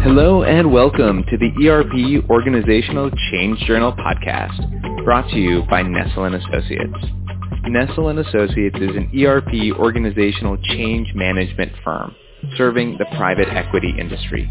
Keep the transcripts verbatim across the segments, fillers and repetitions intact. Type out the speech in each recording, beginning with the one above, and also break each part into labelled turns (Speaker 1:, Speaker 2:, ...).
Speaker 1: Hello and welcome to the E R P Organizational Change Journal podcast, brought to you by Nestle and Associates. Nestle and Associates is an E R P organizational change management firm serving the private equity industry.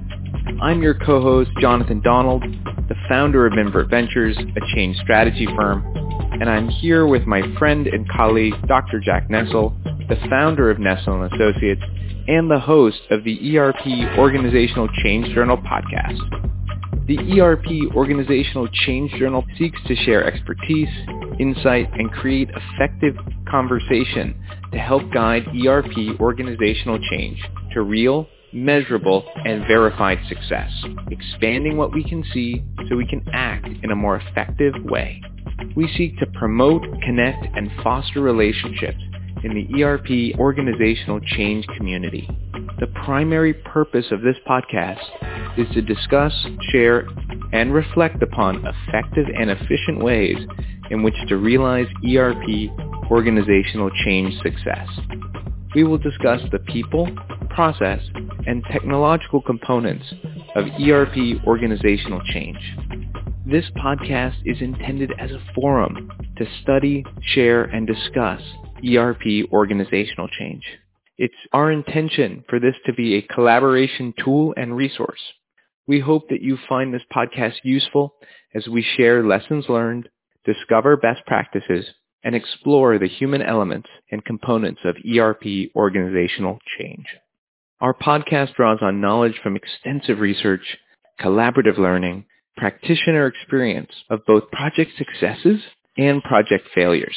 Speaker 1: I'm your co-host, Jonathan Donald, the founder of Invert Ventures, a change strategy firm, and I'm here with my friend and colleague, Doctor Jack Nestle, the founder of Nestle and Associates, and the host of the E R P Organizational Change Journal podcast. The E R P Organizational Change Journal seeks to share expertise, insight, and create effective conversation to help guide E R P organizational change to real, measurable, and verified success, expanding what we can see so we can act in a more effective way. We seek to promote, connect, and foster relationships in the E R P organizational change community. The primary purpose of this podcast is to discuss, share, and reflect upon effective and efficient ways in which to realize E R P organizational change success. We will discuss the people, process, and technological components of E R P organizational change. This podcast is intended as a forum to study, share, and discuss E R P organizational change. It's our intention for this to be a collaboration tool and resource. We hope that you find this podcast useful as we share lessons learned, discover best practices, and explore the human elements and components of E R P organizational change. Our podcast draws on knowledge from extensive research, collaborative learning, practitioner experience of both project successes and project failures.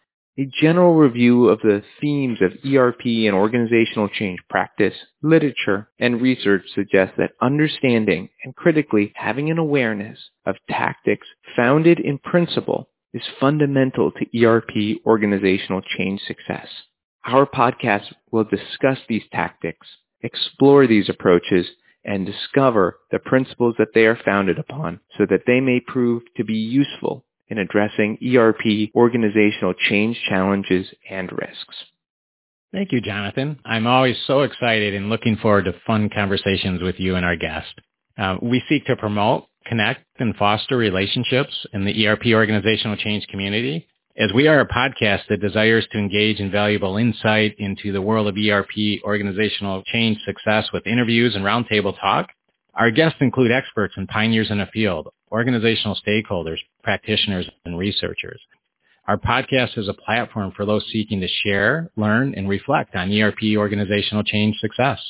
Speaker 1: A general review of the themes of E R P and organizational change practice, literature, and research suggests that understanding and critically having an awareness of tactics founded in principle is fundamental to E R P organizational change success. Our podcast will discuss these tactics, explore these approaches, and discover the principles that they are founded upon so that they may prove to be useful in addressing E R P organizational change challenges and risks.
Speaker 2: Thank you, Jonathan. I'm always so excited and looking forward to fun conversations with you and our guest. Uh, we seek to promote, connect, and foster relationships in the E R P organizational change community, as we are a podcast that desires to engage in valuable insight into the world of E R P organizational change success with interviews and roundtable talk. Our guests include experts and pioneers in the field, organizational stakeholders, practitioners, and researchers. Our podcast is a platform for those seeking to share, learn, and reflect on E R P organizational change success.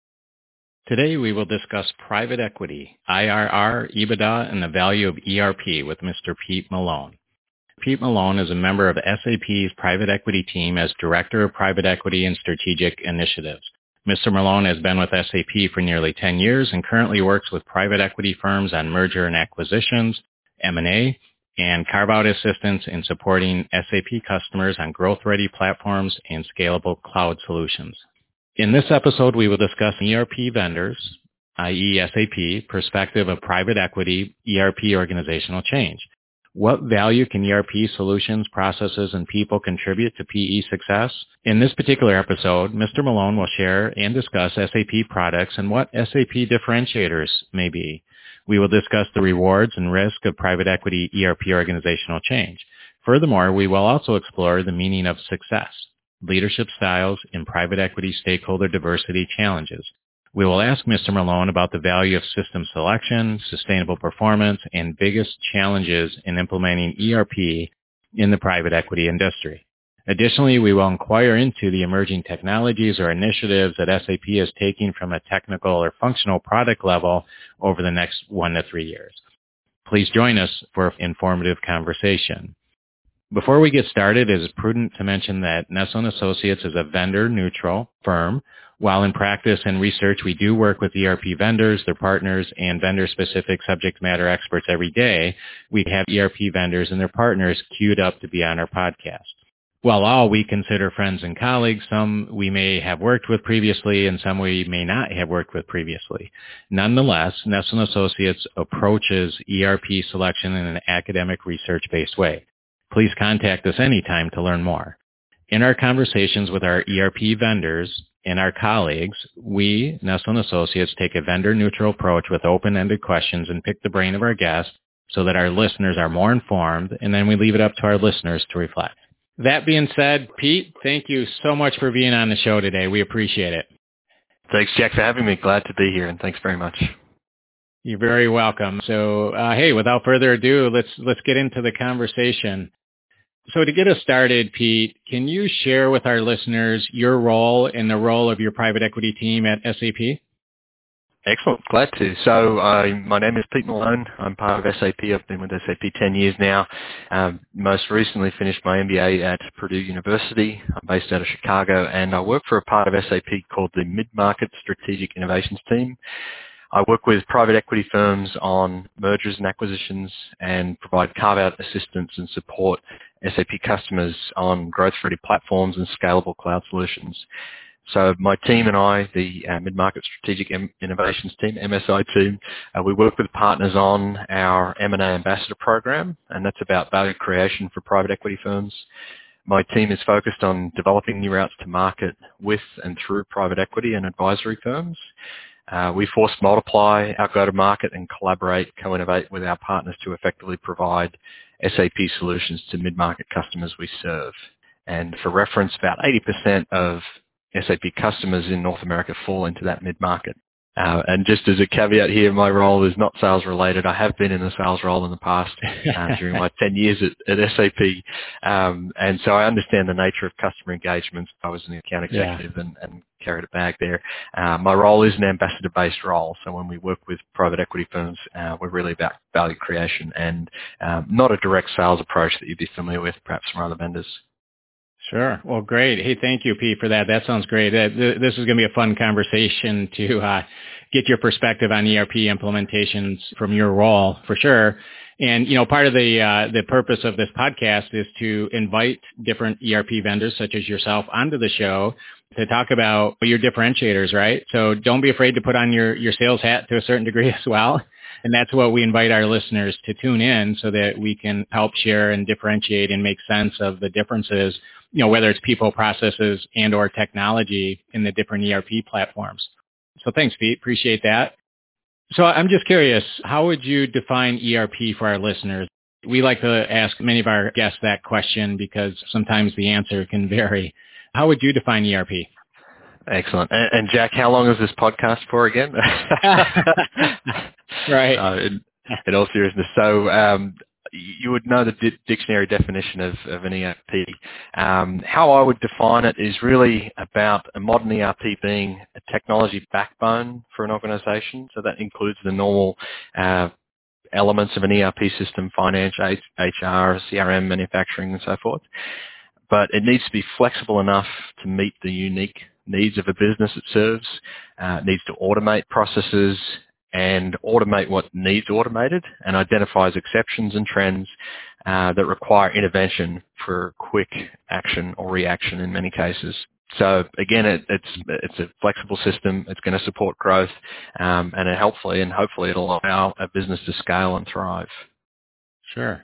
Speaker 2: Today, we will discuss private equity, I R R, EBITDA, and the value of E R P with Mister Pete Malone. Pete Malone is a member of S A P's private equity team as Director of Private Equity and Strategic Initiatives. Mister Malone has been with S A P for nearly ten years and currently works with private equity firms on merger and acquisitions, M and A, and carve-out assistance in supporting S A P customers on growth-ready platforms and scalable cloud solutions. In this episode, we will discuss E R P vendors, that is. S A P, perspective of private equity E R P organizational change. What value can E R P solutions, processes, and people contribute to P E success? In this particular episode, Mister Malone will share and discuss S A P products and what S A P differentiators may be. We will discuss the rewards and risk of private equity E R P organizational change. Furthermore, we will also explore the meaning of success, leadership styles, and private equity stakeholder diversity challenges. We will ask Mister Malone about the value of system selection, sustainable performance, and biggest challenges in implementing E R P in the private equity industry. Additionally, we will inquire into the emerging technologies or initiatives that S A P is taking from a technical or functional product level over the next one to three years. Please join us for an informative conversation. Before we get started, it is prudent to mention that Nestle and Associates is a vendor-neutral firm. While in practice and research, we do work with E R P vendors, their partners, and vendor-specific subject matter experts every day, we have E R P vendors and their partners queued up to be on our podcast. While all we consider friends and colleagues, some we may have worked with previously and some we may not have worked with previously. Nonetheless, Nestle and Associates approaches E R P selection in an academic research-based way. Please contact us anytime to learn more. In our conversations with our E R P vendors and our colleagues, we, Nestle and Associates, take a vendor-neutral approach with open-ended questions and pick the brain of our guests so that our listeners are more informed, and then we leave it up to our listeners to reflect. That being said, Pete, thank you so much for being on the show today. We appreciate it.
Speaker 3: Thanks, Jack, for having me. Glad to be here, and thanks very much.
Speaker 2: You're very welcome. So, uh, hey, without further ado, let's let's get into the conversation. So to get us started, Pete, can you share with our listeners your role and the role of your private equity team at S A P?
Speaker 3: Excellent. Glad to. So uh, my name is Pete Malone. I'm part of S A P. I've been with S A P ten years now. Um, most recently finished my M B A at Purdue University. I'm based out of Chicago, and I work for a part of S A P called the Mid-Market Strategic Innovations Team. I work with private equity firms on mergers and acquisitions and provide carve-out assistance and support S A P customers on growth-ready platforms and scalable cloud solutions. So my team and I, the uh, Mid-Market Strategic Innovations Team, M S I team, uh, we work with partners on our M and A Ambassador program, and that's about value creation for private equity firms. My team is focused on developing new routes to market with and through private equity and advisory firms. Uh, we force multiply our go-to-market and collaborate, co-innovate with our partners to effectively provide S A P solutions to mid-market customers we serve. And for reference, about eighty percent of S A P customers in North America fall into that mid-market. Uh, and just as a caveat here, my role is not sales related. I have been in a sales role in the past uh, during my ten years at, at S A P. Um, and so I understand the nature of customer engagements. I was an account executive yeah. and, and carried a bag there. Uh, my role is an ambassador-based role. So when we work with private equity firms, uh, we're really about value creation and um, not a direct sales approach that you'd be familiar with perhaps from other vendors.
Speaker 2: Sure. Well, great. Hey, thank you, Pete, for that. That sounds great. This is going to be a fun conversation to uh, get your perspective on E R P implementations from your role, for sure. And, you know, part of the uh, the purpose of this podcast is to invite different E R P vendors, such as yourself, onto the show to talk about your differentiators, right? So don't be afraid to put on your, your sales hat to a certain degree as well. And that's what we invite our listeners to tune in so that we can help share and differentiate and make sense of the differences, you know, whether it's people, processes, and or technology in the different E R P platforms. So thanks, Pete. Appreciate that. So I'm just curious, how would you define E R P for our listeners? We like to ask many of our guests that question because sometimes the answer can vary. How would you define E R P?
Speaker 3: Excellent. And, and Jack, how long is this podcast for again?
Speaker 2: Right.
Speaker 3: Uh, in, in all seriousness. So um, you would know the di- dictionary definition of, of an E R P. Um, how I would define it is really about a modern E R P being a technology backbone for an organization. So that includes the normal uh, elements of an E R P system, finance, H R, C R M, manufacturing, and so forth. But it needs to be flexible enough to meet the unique needs of a business it serves. Uh, it needs to automate processes and automate what needs automated and identifies exceptions and trends uh, that require intervention for quick action or reaction in many cases. So again, it, it's it's a flexible system. It's going to support growth, um, and it hopefully and hopefully it'll allow a business to scale and thrive.
Speaker 2: Sure.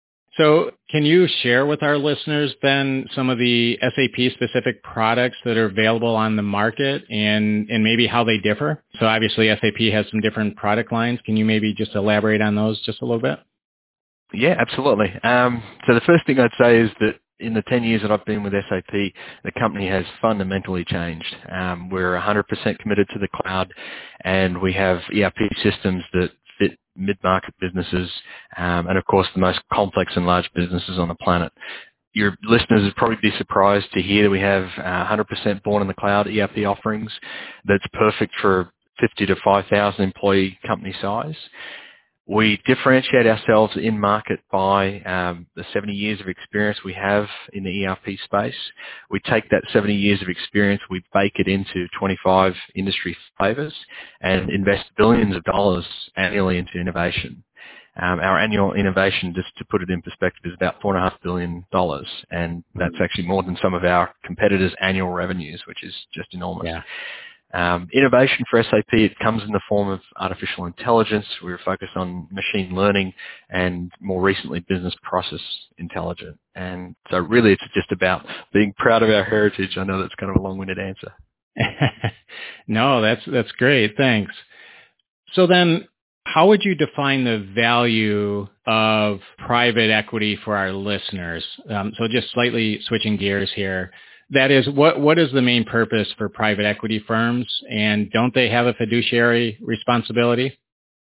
Speaker 2: So can you share with our listeners then some of the S A P specific products that are available on the market and, and maybe how they differ? So obviously S A P has some different product lines. Can you maybe just elaborate on those just a little bit?
Speaker 3: Yeah, absolutely. Um, so the first thing I'd say is that in the ten years that I've been with S A P, the company has fundamentally changed. Um, we're one hundred percent committed to the cloud, and we have E R P systems that fit mid-market businesses, um, and of course the most complex and large businesses on the planet. Your listeners would probably be surprised to hear that we have uh, one hundred percent born in the cloud E R P offerings that's perfect for fifty to five thousand employee company size. We differentiate ourselves in market by um, the seventy years of experience we have in the E R P space. We take that seventy years of experience, we bake it into twenty-five industry flavors and invest billions of dollars annually into innovation. Um, our annual innovation, just to put it in perspective, is about four point five billion dollars, and that's actually more than some of our competitors' annual revenues, which is just enormous.
Speaker 2: Yeah.
Speaker 3: Um, innovation for S A P, it comes in the form of artificial intelligence. We're focused on machine learning and more recently business process intelligence. And so really it's just about being proud of our heritage. I know that's kind of a long-winded answer.
Speaker 2: No, that's that's great. Thanks. So then, how would you define the value of private equity for our listeners? Um, so just slightly switching gears here. That is, what what is the main purpose for private equity firms, and don't they have a fiduciary responsibility?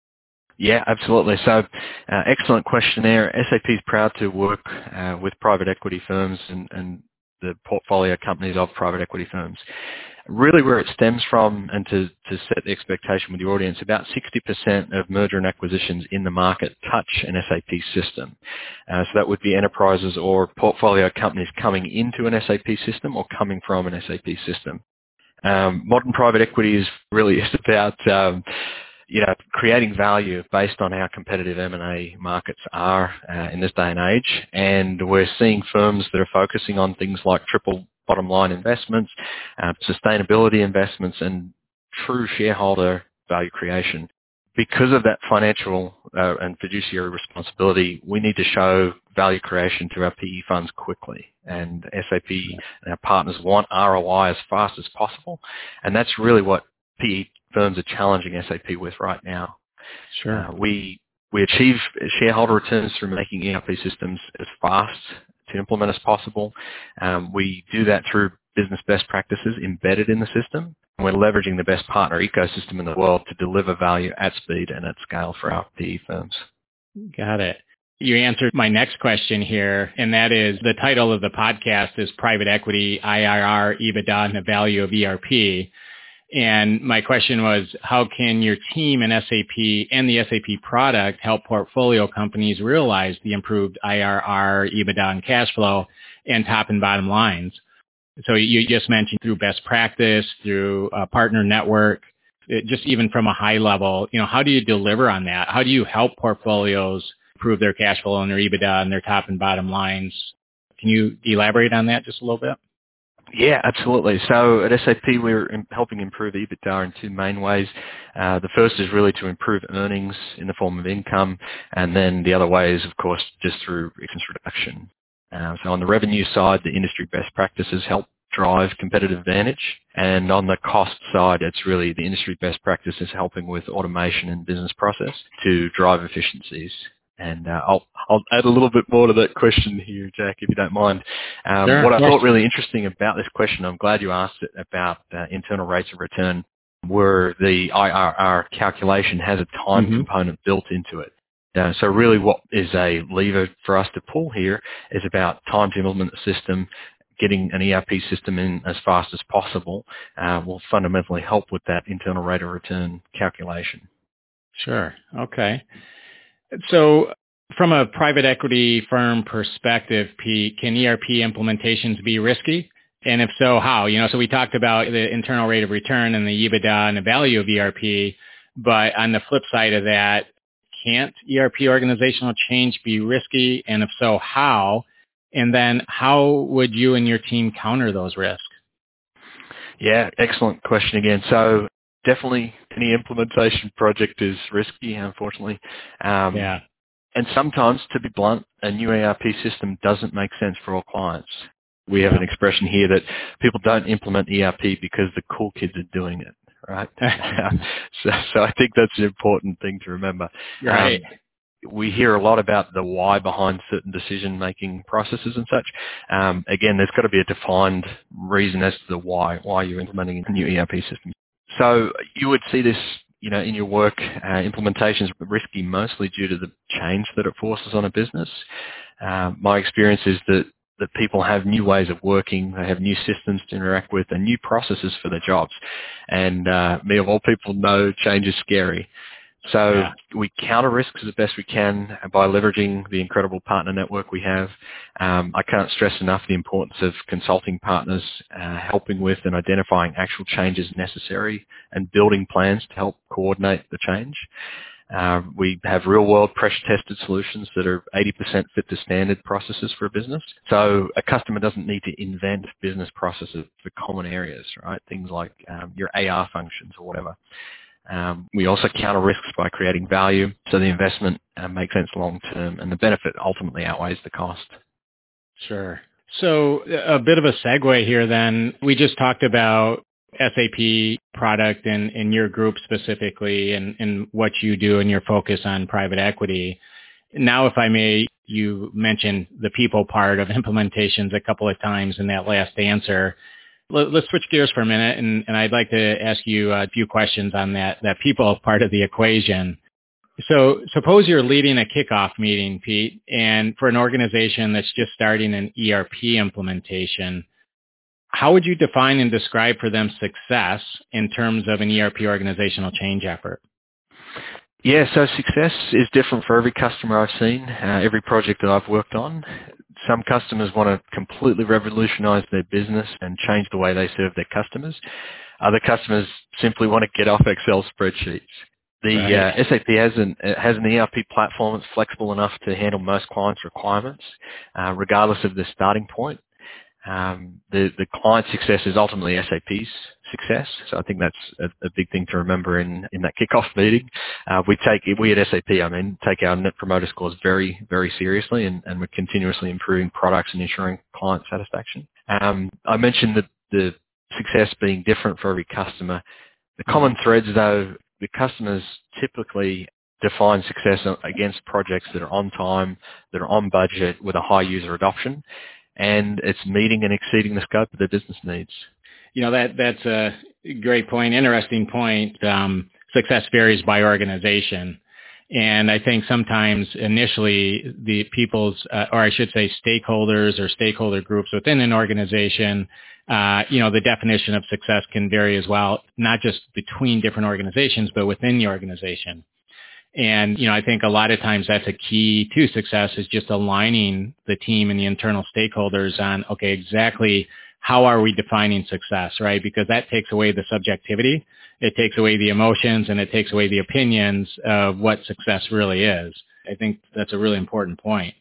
Speaker 3: Yeah, absolutely. So, uh, excellent question there. S A P is proud to work uh, with private equity firms and, and the portfolio companies of private equity firms. Really where it stems from, and to, to set the expectation with the audience, about sixty percent of merger and acquisitions in the market touch an S A P system. Uh, so that would be enterprises or portfolio companies coming into an S A P system or coming from an S A P system. Um, modern private equity is really is about um, you know, creating value based on how competitive M and A markets are uh, in this day and age. And we're seeing firms that are focusing on things like triple bottom line investments, uh, sustainability investments, and true shareholder value creation. Because of that financial uh, and fiduciary responsibility, we need to show value creation to our P E funds quickly. And S A P and our partners want R O I as fast as possible. And that's really what P E firms are challenging S A P with right now.
Speaker 2: Sure.
Speaker 3: Uh, we we achieve shareholder returns through making E R P systems as fast to implement as possible. Um, we do that through business best practices embedded in the system. And we're leveraging the best partner ecosystem in the world to deliver value at speed and at scale for our P E firms.
Speaker 2: Got it. You answered my next question here, and that is the title of the podcast is Private Equity, I R R, EBITDA, and the Value of E R P. And my question was, how can your team in S A P and the S A P product help portfolio companies realize the improved I R R, EBITDA, and cash flow and top and bottom lines? So you just mentioned through best practice, through a partner network, it, just even from a high level, you know, how do you deliver on that? How do you help portfolios improve their cash flow and their EBITDA and their top and bottom lines? Can you elaborate on that just a little bit?
Speaker 3: Yeah, absolutely. So at S A P, we're helping improve EBITDA in two main ways. Uh, the first is really to improve earnings in the form of income, and then the other way is, of course, just through expense reduction. Uh, so on the revenue side, the industry best practices help drive competitive advantage, and on the cost side, it's really the industry best practices helping with automation and business process to drive efficiencies. And uh, I'll I'll add a little bit more to that question here, Jack, if you don't mind. Um,
Speaker 2: Sure,
Speaker 3: what I
Speaker 2: yes.
Speaker 3: thought really interesting about this question, I'm glad you asked it about uh, internal rates of return, where the I R R calculation has a time
Speaker 2: Mm-hmm.
Speaker 3: component built into it. Uh, so really what is a lever for us to pull here is about time to implement the system. Getting an E R P system in as fast as possible uh, will fundamentally help with that internal rate of return calculation.
Speaker 2: Sure. Okay. So from a private equity firm perspective, Pete, can E R P implementations be risky? And if so, how? You know, so we talked about the internal rate of return and the EBITDA and the value of E R P, but on the flip side of that, can't E R P organizational change be risky? And if so, how? And then how would you and your team counter those risks?
Speaker 3: Yeah, excellent question again. So definitely any implementation project is risky, unfortunately. Um,
Speaker 2: Yeah.
Speaker 3: and sometimes, to be blunt, a new E R P system doesn't make sense for all clients. We have
Speaker 2: Yeah.
Speaker 3: an expression here that people don't implement E R P because the cool kids are doing it, right? so, so I think that's an important thing to remember.
Speaker 2: Right.
Speaker 3: Um, we hear a lot about the why behind certain decision-making processes and such. Um, again, there's got to be a defined reason as to the why, why you're implementing a new E R P system. So you would see this, you know, in your work, uh, implementations are risky mostly due to the change that it forces on a business. Uh, my experience is that, that people have new ways of working, they have new systems to interact with, and new processes for their jobs. And uh, me of all people know change is scary. So
Speaker 2: Yeah.
Speaker 3: we counter risks as best we can by leveraging the incredible partner network we have. Um, I can't stress enough the importance of consulting partners uh, helping with and identifying actual changes necessary and building plans to help coordinate the change. Uh, we have real-world pressure-tested solutions that are eighty percent fit to standard processes for a business. So a customer doesn't need to invent business processes for common areas, right? Things like um, your A R functions or whatever. Um, we also counter risks by creating value, so the investment uh, makes sense long term, and the benefit ultimately outweighs the cost.
Speaker 2: Sure. So a bit of a segue here then. We just talked about S A P product and, and your group specifically and, and what you do and your focus on private equity. Now, if I may, you mentioned the people part of implementations a couple of times in that last answer. Let, let's switch gears for a minute, and, and I'd like to ask you a few questions on that, that people part of the equation. So suppose you're leading a kickoff meeting, Pete, and for an organization that's just starting an E R P implementation, how would you define and describe for them success in terms of an E R P organizational change effort?
Speaker 3: Yeah, so success is different for every customer I've seen, uh, every project that I've worked on. Some customers want to completely revolutionize their business and change the way they serve their customers. Other customers simply want to get off Excel spreadsheets. The
Speaker 2: Right.
Speaker 3: uh, S A P has an, has an E R P platform that's flexible enough to handle most clients' requirements, uh, regardless of the starting point. Um, the, the client success is ultimately S A P's success. So I think that's a, a big thing to remember in, in that kickoff meeting. Uh, we take, we at S A P, I mean, take our Net Promoter Scores very, very seriously, and, and we're continuously improving products and ensuring client satisfaction. Um, I mentioned that the success being different for every customer. The common threads, though, the customers typically define success against projects that are on time, that are on budget, with a high user adoption, and it's meeting and exceeding the scope of their business needs.
Speaker 2: You know, that that's a great point, interesting point. Um, success varies by organization. And I think sometimes initially the people's, uh, or I should say stakeholders or stakeholder groups within an organization, uh, you know, the definition of success can vary as well, not just between different organizations, but within the organization. And, you know, I think a lot of times that's a key to success, is just aligning the team and the internal stakeholders on, okay, exactly how are we defining success, right? Because that takes away the subjectivity, it takes away the emotions, and it takes away the opinions of what success really is. I think that's a really important point.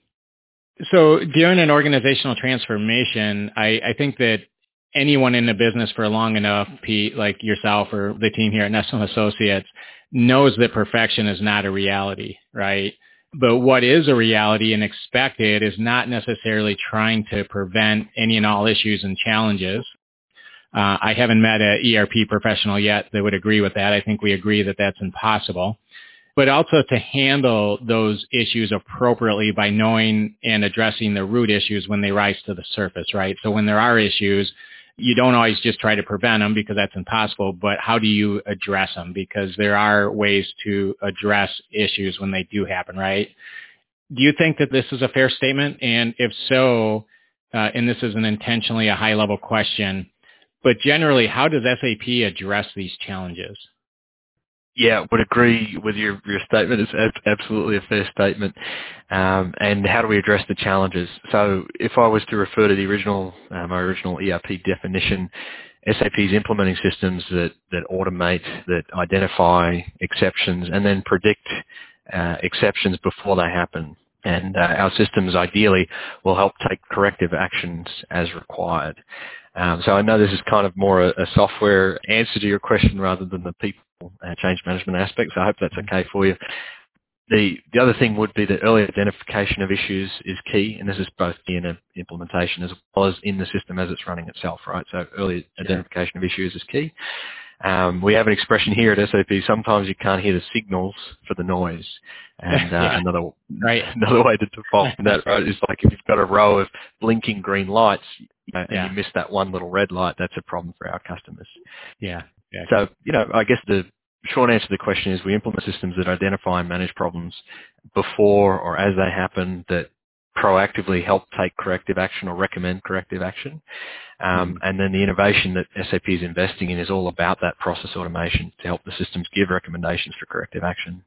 Speaker 2: So during an organizational transformation, I, I think that anyone in the business for long enough, Pete, like yourself or the team here at Nestle and Associates, knows that perfection is not a reality, right? But what is a reality and expected is not necessarily trying to prevent any and all issues and challenges. Uh, I haven't met an E R P professional yet that would agree with that. I think we agree that that's impossible. But also to handle those issues appropriately by knowing and addressing the root issues when they rise to the surface, right? So when there are issues, you don't always just try to prevent them, because that's impossible, but how do you address them? Because there are ways to address issues when they do happen, right? Do you think that this is a fair statement? And if so, uh, and this is an intentionally a high-level question, but generally, how does S A P address these challenges?
Speaker 3: Yeah, would agree with your, your statement. It's ab- absolutely a fair statement. Um, and how do we address the challenges? So if I was to refer to the original, uh, my original E R P definition, S A P is implementing systems that, that automate, that identify exceptions, and then predict uh, exceptions before they happen. And uh, our systems ideally will help take corrective actions as required. Um, so I know this is kind of more a, a software answer to your question rather than the people uh, change management aspect, so I hope that's okay for you. The the other thing would be that early identification of issues is key, and this is both in an implementation as well as in the system as it's running itself, right? So early identification of issues is key. Um, we have an expression here at S A P, sometimes you can't hear the signals for the noise. And uh,
Speaker 2: yeah.
Speaker 3: another
Speaker 2: right.
Speaker 3: another way to define that, right, is like if you've got a row of blinking green lights uh, and
Speaker 2: yeah.
Speaker 3: you miss that one little red light, that's a problem for our customers.
Speaker 2: Yeah. yeah.
Speaker 3: So, you know, I guess the short answer to the question is we implement systems that identify and manage problems before or as they happen, that proactively help take corrective action or recommend corrective action. Um, mm-hmm. And then the innovation that S A P is investing in is all about that process automation to help the systems give recommendations for corrective action.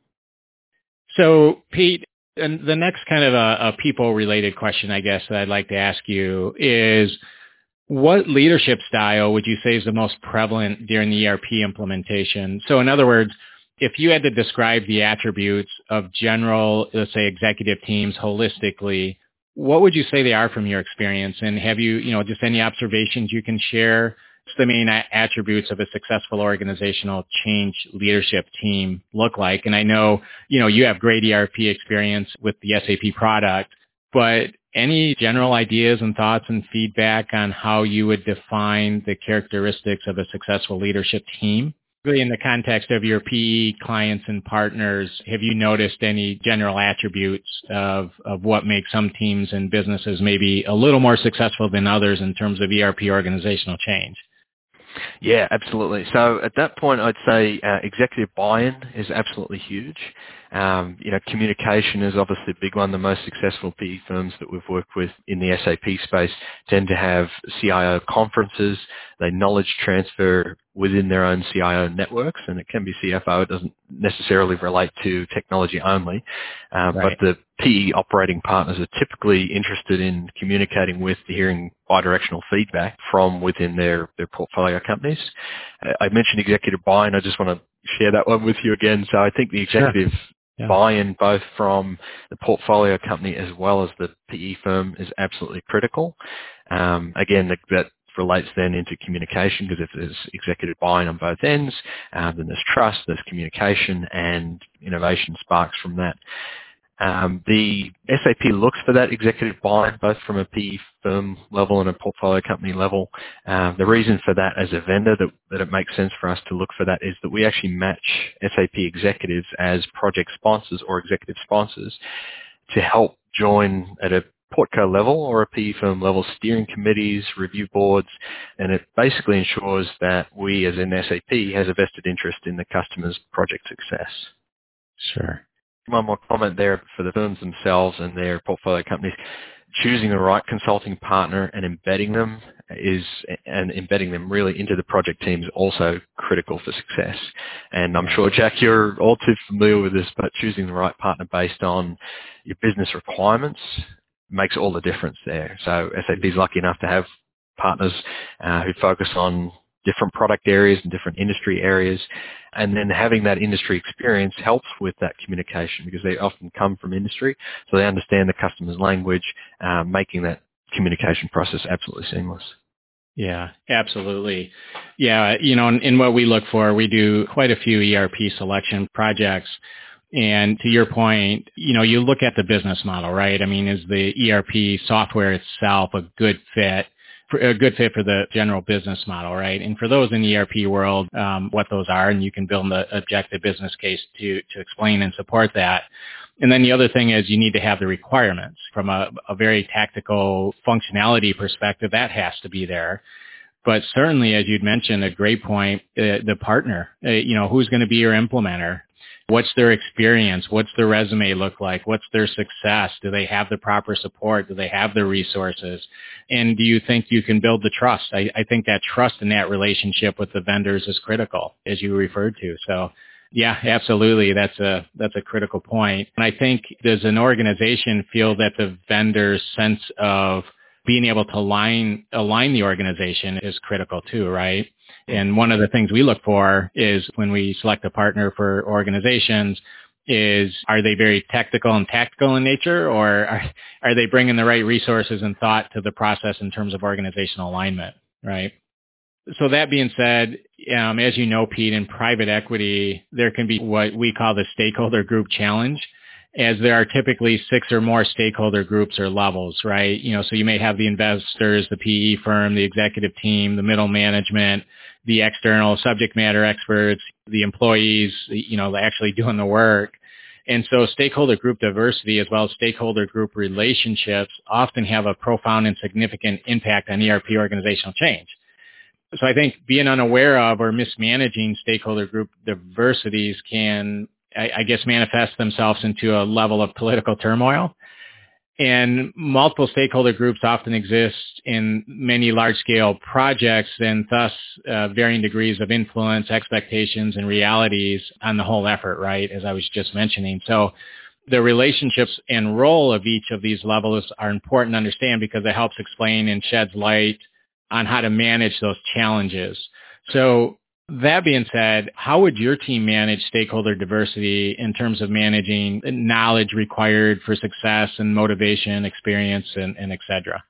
Speaker 2: So, Pete, and the next kind of a, a people-related question, I guess, that I'd like to ask you is, what leadership style would you say is the most prevalent during the E R P implementation? So in other words, if you had to describe the attributes of general, let's say, executive teams holistically, what would you say they are from your experience? And have you, you know, just any observations you can share? What's the main attributes of a successful organizational change leadership team look like? And I know, you know, you have great E R P experience with the S A P product, but any general ideas and thoughts and feedback on how you would define the characteristics of a successful leadership team? Really, in the context of your P E clients and partners, have you noticed any general attributes of, of what makes some teams and businesses maybe a little more successful than others in terms of E R P organizational change?
Speaker 3: Yeah, absolutely. So at that point, I'd say uh, executive buy-in is absolutely huge. Um, you know, communication is obviously a big one. The most successful P E firms that we've worked with in the S A P space tend to have C I O conferences. They knowledge transfer within their own C I O networks, and it can be C F O. It doesn't necessarily relate to technology only. Um,
Speaker 2: Right.
Speaker 3: But the P E operating partners are typically interested in communicating with, hearing bidirectional feedback from within their, their portfolio companies. Uh, I mentioned executive buy-in. I just want to share that one with you again. So I think the executive
Speaker 2: Sure. Yeah.
Speaker 3: buy-in both from the portfolio company as well as the P E firm is absolutely critical. Um, again, that, that relates then into communication, because if there's executive buy-in on both ends, uh, then there's trust, there's communication, and innovation sparks from that. Um, the S A P looks for that executive buy-in both from a P E firm level and a portfolio company level. Um, the reason for that as a vendor that, that it makes sense for us to look for that is that we actually match S A P executives as project sponsors or executive sponsors to help join at a portco level or a P E firm level steering committees, review boards, and it basically ensures that we as an S A P has a vested interest in the customer's project success.
Speaker 2: Sure.
Speaker 3: One more comment there for the firms themselves and their portfolio companies. Choosing the right consulting partner and embedding them is, and embedding them really into the project team is also critical for success. And I'm sure, Jack, you're all too familiar with this, but choosing the right partner based on your business requirements makes all the difference there. So S A P is lucky enough to have partners uh, who focus on different product areas and different industry areas. And then having that industry experience helps with that communication, because they often come from industry, so they understand the customer's language, uh, making that communication process absolutely seamless.
Speaker 2: Yeah, absolutely. Yeah, you know, in, in what we look for, we do quite a few E R P selection projects. And to your point, you know, you look at the business model, right? I mean, is the E R P software itself a good fit? A good fit for the general business model, right? And for those in the E R P world, um, what those are, and you can build an objective business case to to explain and support that. And then the other thing is you need to have the requirements from a, a very tactical functionality perspective. That has to be there. But certainly, as you'd mentioned, a great point, uh, the partner, uh, you know, who's going to be your implementer? What's their experience? What's their resume look like? What's their success? Do they have the proper support? Do they have the resources? And do you think you can build the trust? I, I think that trust in that relationship with the vendors is critical, as you referred to. So yeah, absolutely. That's a, that's a critical point. And I think does an organization feel that the vendor's sense of being able to align, align the organization is critical too, right? And one of the things we look for is when we select a partner for organizations is, are they very technical and tactical in nature, or are, are they bringing the right resources and thought to the process in terms of organizational alignment, right? So that being said, um, as you know, Pete, in private equity, there can be what we call the stakeholder group challenge, as there are typically six or more stakeholder groups or levels, right? You know, so you may have the investors, the P E firm, the executive team, the middle management, the external subject matter experts, the employees, you know, actually doing the work. And so stakeholder group diversity as well as stakeholder group relationships often have a profound and significant impact on E R P organizational change. So I think being unaware of or mismanaging stakeholder group diversities can, I, I guess, manifest themselves into a level of political turmoil. And multiple stakeholder groups often exist in many large-scale projects, and thus uh, varying degrees of influence, expectations, and realities on the whole effort, right, as I was just mentioning. So the relationships and role of each of these levels are important to understand, because it helps explain and sheds light on how to manage those challenges. So that being said, how would your team manage stakeholder diversity in terms of managing knowledge required for success and motivation, experience, and, and et cetera?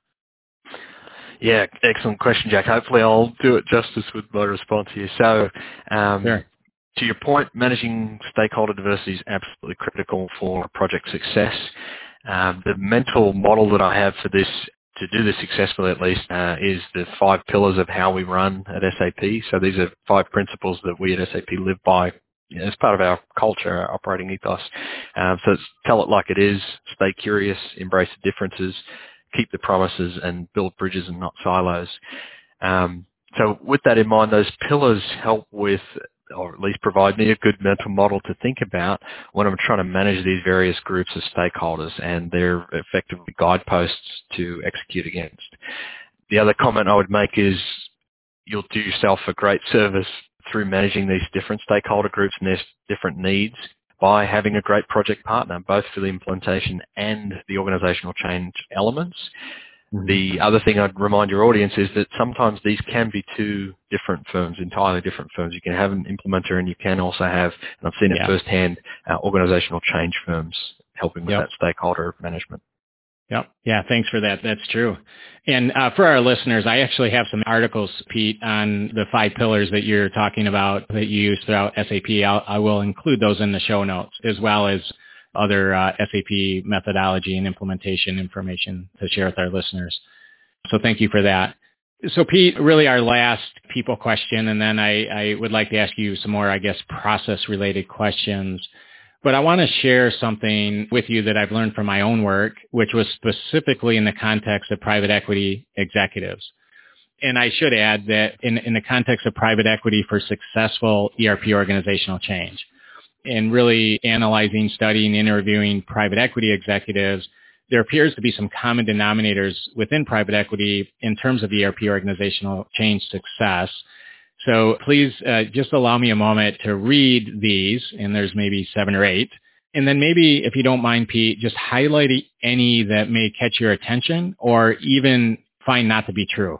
Speaker 3: Yeah, excellent question, Jack. Hopefully I'll do it justice with my response here. So, um,
Speaker 2: Sure.
Speaker 3: to your point, managing stakeholder diversity is absolutely critical for project success. Um, the mental model that I have for this, to do this successfully at least, uh, is the five pillars of how we run at S A P. So these are five principles that we at S A P live by, you know, as part of our culture, our operating ethos. Um, so it's tell it like it is, stay curious, embrace the differences, keep the promises, and build bridges and not silos. Um, so with that in mind, those pillars help with, or at least provide me a good mental model to think about when I'm trying to manage these various groups of stakeholders, and they're effectively guideposts to execute against. The other comment I would make is you'll do yourself a great service through managing these different stakeholder groups and their different needs by having a great project partner, both for the implementation and the organizational change elements. The other thing I'd remind your audience is that sometimes these can be two different firms, entirely different firms. You can have an implementer, and you can also have, and I've seen it
Speaker 2: yeah.
Speaker 3: firsthand, uh, organizational change firms helping with
Speaker 2: Yep.
Speaker 3: that stakeholder management.
Speaker 2: Yep. Yeah, thanks for that. That's true. And uh, for our listeners, I actually have some articles, Pete, on the five pillars that you're talking about that you use throughout S A P. I'll, I will include those in the show notes, as well as other uh, S A P methodology and implementation information to share with our listeners. So thank you for that. So Pete, really our last people question, and then I, I would like to ask you some more, I guess, process-related questions. But I want to share something with you that I've learned from my own work, which was specifically in the context of private equity executives. And I should add that in, in the context of private equity for successful E R P organizational change, and really analyzing, studying, interviewing private equity executives, there appears to be some common denominators within private equity in terms of E R P organizational change success. So please uh, just allow me a moment to read these, and there's maybe seven or eight. And then maybe, if you don't mind, Pete, just highlight any that may catch your attention or even find not to be true.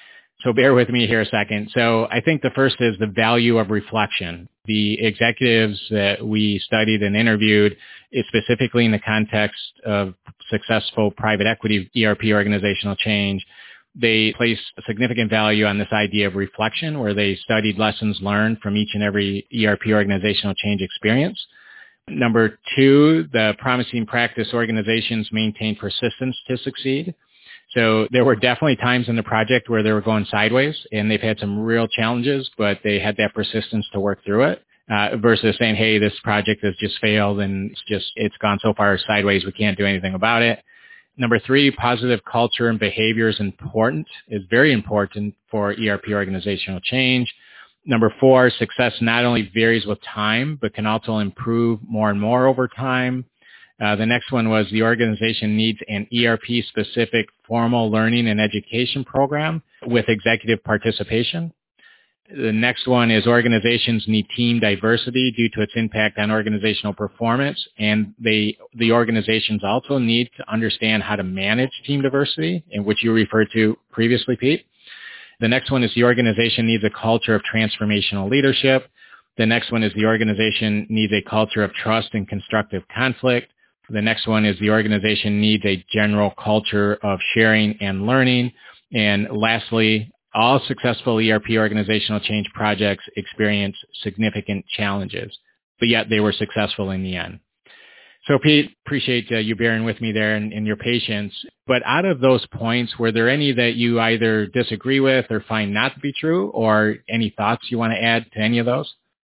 Speaker 2: So bear with me here a second. So I think the first is the value of reflection. The executives that we studied and interviewed, specifically in the context of successful private equity E R P organizational change, they placed significant value on this idea of reflection, where they studied lessons learned from each and every E R P organizational change experience. Number two, the promising practice organizations maintain persistence to succeed. So there were definitely times in the project where they were going sideways, and they've had some real challenges, but they had that persistence to work through it, uh, versus saying, hey, this project has just failed and it's just, it's gone so far sideways, we can't do anything about it. Number three, positive culture and behavior is important, is very important for E R P organizational change. Number four, success not only varies with time, but can also improve more and more over time. Uh, the next one was the organization needs an E R P-specific formal learning and education program with executive participation. The next one is organizations need team diversity due to its impact on organizational performance, and they, the organizations also need to understand how to manage team diversity, in which you referred to previously, Pete. The next one is the organization needs a culture of transformational leadership. The next one is the organization needs a culture of trust and constructive conflict. The next one is the organization needs a general culture of sharing and learning. And lastly, all successful E R P organizational change projects experience significant challenges, but yet they were successful in the end. So Pete, appreciate uh, you bearing with me there and, and your patience. But out of those points, were there any that you either disagree with or find not to be true, or any thoughts you want to add to any of those?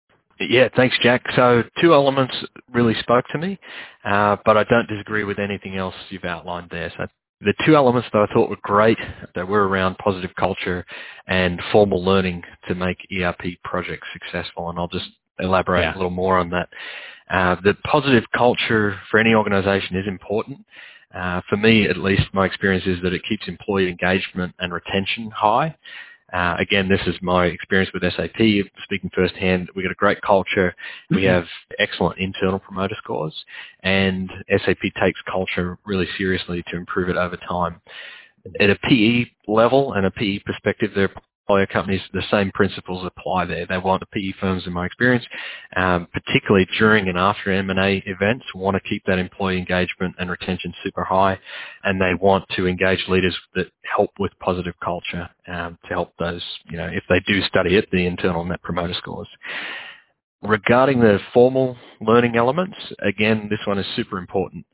Speaker 3: Yeah, thanks, Jack. So two elements really spoke to me, uh, but I don't disagree with anything else you've outlined there. So the two elements that I thought were great, that were around positive culture and formal learning to make E R P projects successful, and I'll just elaborate yeah. a little more on that. Uh, the positive culture for any organization is important. Uh, for me, at least, my experience is that it keeps employee engagement and retention high. Uh, again, this is my experience with S A P. Speaking firsthand, we've got a great culture. We have excellent internal promoter scores, and S A P takes culture really seriously to improve it over time. At a P E level and a P E perspective, there are portfolio companies, the same principles apply there. They want the P E firms, in my experience, um, particularly during and after M and A events, want to keep that employee engagement and retention super high, and they want to engage leaders that help with positive culture um, to help those, you know, if they do study it, the internal net promoter scores. Regarding the formal learning elements, again, this one is super important.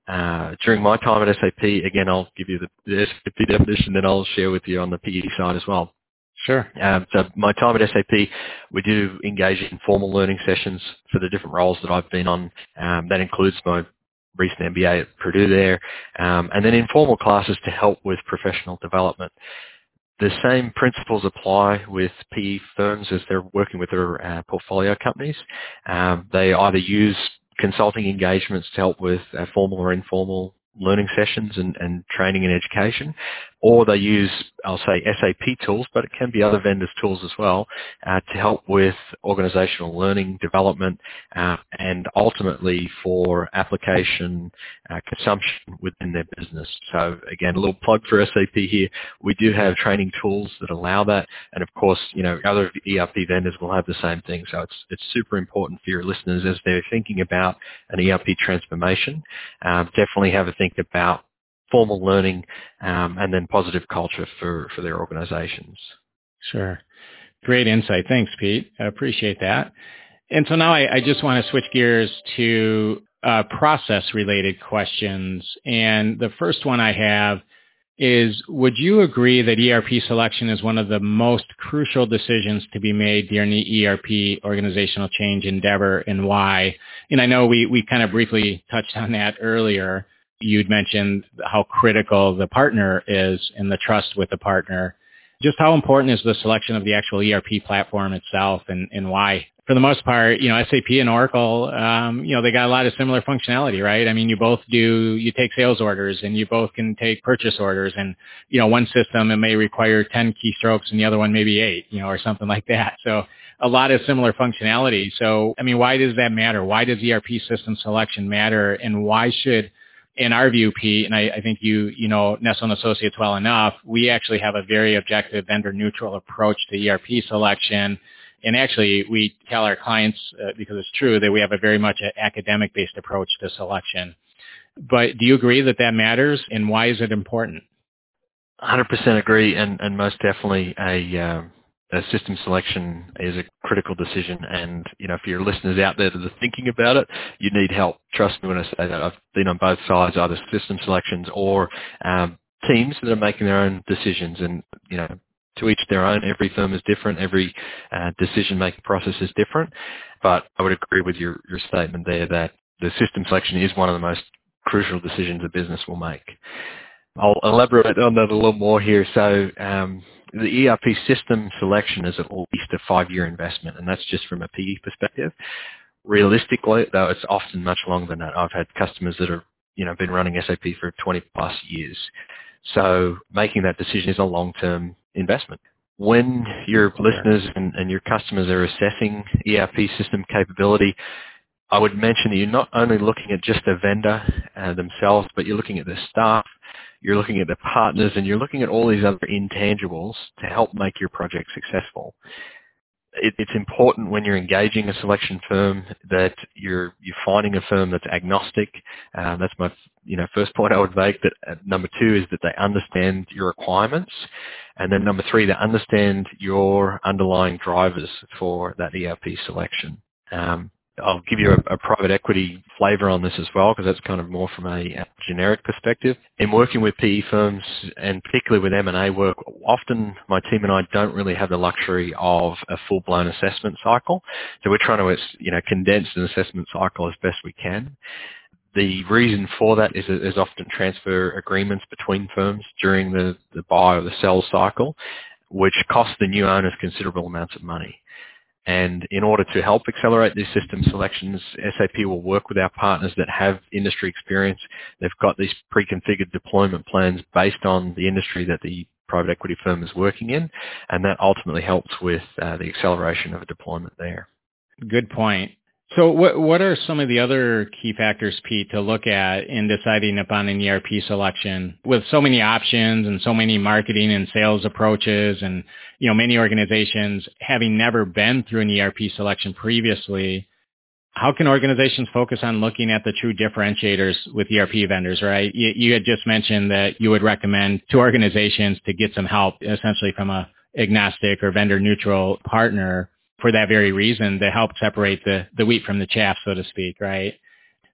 Speaker 3: Uh, during my time at S A P, again, I'll give you the, the S A P definition, then I'll share with you on the P E side as well.
Speaker 2: Sure.
Speaker 3: Um, so my time at S A P, we do engage in formal learning sessions for the different roles that I've been on. Um, that includes my recent M B A at Purdue there, um, and then informal classes to help with professional development. The same principles apply with P E firms as they're working with their uh, portfolio companies. Um, they either use consulting engagements to help with uh, formal or informal learning sessions and, and training and education, or they use, I'll say, S A P tools, but it can be other vendors' tools as well, uh, to help with organizational learning, development, uh, and ultimately for application uh, consumption within their business. So again, a little plug for S A P here. We do have training tools that allow that, and of course, you know, other E R P vendors will have the same thing. So it's it's super important for your listeners as they're thinking about an E R P transformation. Um, definitely have a think about formal learning, um, and then positive culture for, for their organizations.
Speaker 2: Sure. Great insight. Thanks, Pete. I appreciate that. And so now I, I just want to switch gears to uh, process-related questions. And the first one I have is, would you agree that E R P selection is one of the most crucial decisions to be made during the E R P organizational change endeavor, and why? And I know we, we kind of briefly touched on that earlier. You'd mentioned how critical the partner is and the trust with the partner. Just how important is the selection of the actual E R P platform itself, and, and why? For the most part, you know, S A P and Oracle, um, you know, they got a lot of similar functionality, right? I mean, you both do, you take sales orders and you both can take purchase orders, and, you know, one system, it may require ten keystrokes and the other one maybe eight, you know, or something like that. So a lot of similar functionality. So, I mean, why does that matter? Why does E R P system selection matter? And why should, in our view, Pete, and I, I think you, you know, Nestle and Associates well enough, we actually have a very objective, vendor neutral approach to E R P selection. And actually, we tell our clients, uh, because it's true, that we have a very much an academic-based approach to selection. But do you agree that that matters, and why is it important?
Speaker 3: one hundred percent agree, and, and most definitely a, uh, a system selection is a critical decision. And, you know, for your listeners out there that are thinking about it, you need help. Trust me when I say that. I've been on both sides, either system selections or um, teams that are making their own decisions. And, you know, to each their own. Every firm is different. Every uh, decision-making process is different. But I would agree with your, your statement there that the system selection is one of the most crucial decisions a business will make. I'll elaborate on that a little more here. So um, the E R P system selection is at least a five-year investment, and that's just from a P E perspective. Realistically, though, it's often much longer than that. I've had customers that have, you know, been running S A P for twenty plus years. So making that decision is a long-term investment. When your listeners and, and your customers are assessing E R P system capability, I would mention that you're not only looking at just a vendor uh, themselves, but you're looking at their staff, you're looking at their partners, and you're looking at all these other intangibles to help make your project successful. It, it's important when you're engaging a selection firm that you're you're finding a firm that's agnostic. Uh, that's my you know first point I would make. That uh, number two is that they understand your requirements, and then number three, they understand your underlying drivers for that E R P selection. Um, I'll give you a, a private equity flavor on this as well, because that's kind of more from a, a generic perspective. In working with P E firms, and particularly with M and A work, often my team and I don't really have the luxury of a full-blown assessment cycle. So we're trying to, you know, condense an assessment cycle as best we can. The reason for that is that there's often transfer agreements between firms during the, the buy or the sell cycle, which cost the new owners considerable amounts of money. And in order to help accelerate these system selections, S A P will work with our partners that have industry experience. They've got these pre-configured deployment plans based on the industry that the private equity firm is working in, and that ultimately helps with uh, the acceleration of a deployment there.
Speaker 2: Good point. So what what are some of the other key factors, Pete, to look at in deciding upon an E R P selection? With so many options and so many marketing and sales approaches, and, you know, many organizations having never been through an E R P selection previously, how can organizations focus on looking at the true differentiators with E R P vendors, right? You, you had just mentioned that you would recommend to organizations to get some help essentially from a agnostic or vendor neutral partner for that very reason, to help separate the, the wheat from the chaff, so to speak, right?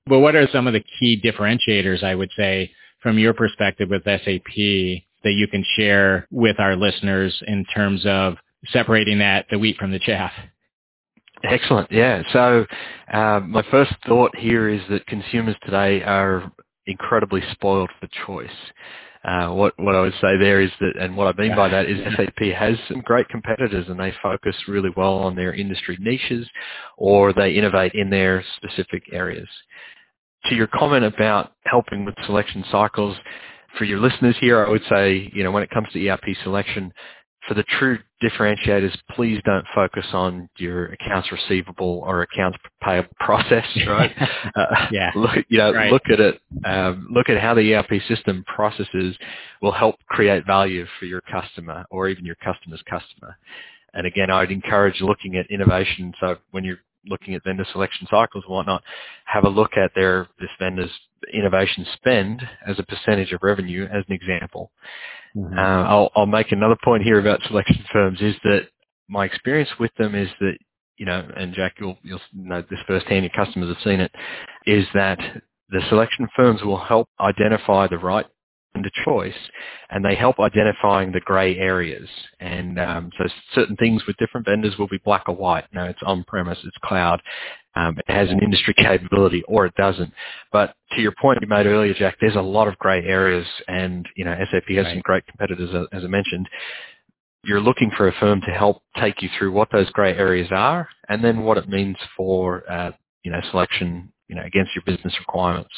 Speaker 2: But what are some of the key differentiators, I would say, from your perspective with S A P that you can share with our listeners in terms of separating that, the wheat from the chaff?
Speaker 3: Excellent. Yeah. So uh, my first thought here is that consumers today are incredibly spoiled for choice. Uh, what, what I would say there is that, and what I mean by that is S A P has some great competitors and they focus really well on their industry niches or they innovate in their specific areas. To your comment about helping with selection cycles, for your listeners here, I would say, you know, when it comes to E R P selection, for the true differentiators, please don't focus on your accounts receivable or accounts payable process, right? uh,
Speaker 2: yeah.
Speaker 3: Look, you know,
Speaker 2: right.
Speaker 3: look at it. Um, look at how the E R P system processes will help create value for your customer or even your customer's customer. And again, I'd encourage looking at innovation. So when you're looking at vendor selection cycles and whatnot, have a look at their this vendor's innovation spend as a percentage of revenue as an example.
Speaker 2: Mm-hmm.
Speaker 3: Uh, I'll, I'll make another point here about selection firms is that my experience with them is that, you know, and Jack, you'll, you'll know this firsthand, your customers have seen it, is that the selection firms will help identify the right vendor choice and they help identifying the gray areas. And um, so certain things with different vendors will be black or white. No, it's on-premise, it's cloud. Um, it has an industry capability or it doesn't. But to your point you made earlier, Jack, there's a lot of gray areas and, you know, S A P has
Speaker 2: right.
Speaker 3: some great competitors, as I mentioned. You're looking for a firm to help take you through what those gray areas are and then what it means for, uh, you know, selection, you know, against your business requirements.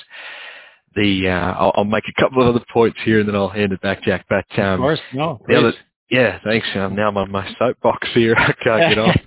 Speaker 3: The uh, I'll, I'll make a couple of other points here and then I'll hand it back, Jack. But um,
Speaker 2: of course, no,
Speaker 3: the other, yeah, thanks. Um, now I'm on my soapbox here. I can't get off.